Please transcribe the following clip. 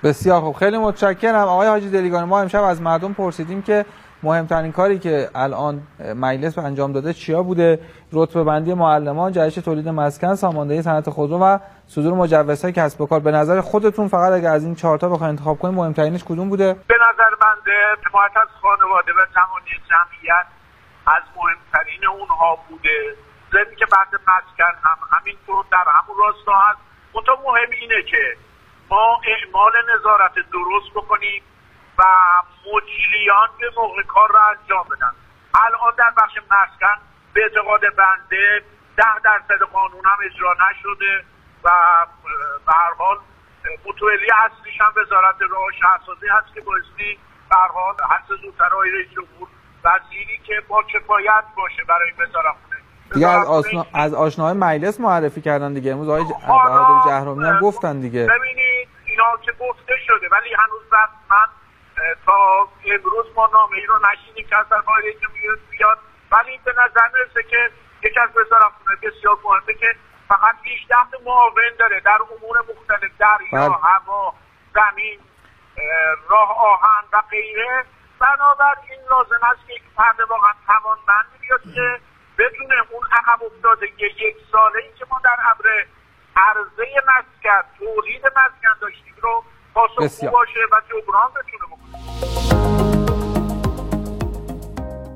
بسیار خوب، خیلی متشکرم آقای حاجی دلیگانی. ما امشب از مردم پرسیدیم که مهمترین کاری که الان مجلس انجام داده چیا بوده؟ رتبه بندی معلمان، جهش تولید مسکن، ساماندهی صنعت خودرو و صدور مجوزهای کسب و کار. به نظر خودتون فقط اگر از این 4 تا بخواید انتخاب کنید مهمترینش کدوم بوده؟ به نظر من حمایت از خانواده و تمامی جمعیت از مهمترین اونها بوده. ضمن که بحث مسکن هم همینطور در همون راستا هست. منتها مهم اینه که ما اعمال نظارت درست بکنیم و مدیریان به موقع کار را انجام بدن. الان در بخش مسکن به اعتقاد بنده 10% قانون هم اجرا نشده و به هر حال متولی اصلیش هم وزارت راه و شهرسازی هست که بایستی به هر حال حد زودتر آقای رئیس جمهور وزیری که با کفایت باشه برای وزارتخونه دیگه از آشناهای مجلس معرفی کردن دیگه. امروز آقای بهادر جهرومی هم گفتن دیگه. ببینید اینا که گفته شده ولی هنوز رسما تا امروز ما نامه ای رو نشینیم که از آقای رئیس جمهور بیاد. ولی به نظر میرسه که یکی از وزارتخونه بسیار مهمه که فقط 18 معاون داره در امور مختلف، دریا، هوا، زمین، راه آهن و غیره. بنابراین لازم است که یک فرد واقعا توانمند بیاد که بدونه اون عقب افتادگی 1 ساله‌ای که ما در امر عرضه مسکن، تولید مسکن داشتیم رو پاسخگو باشه و جبران بتونه بکنه.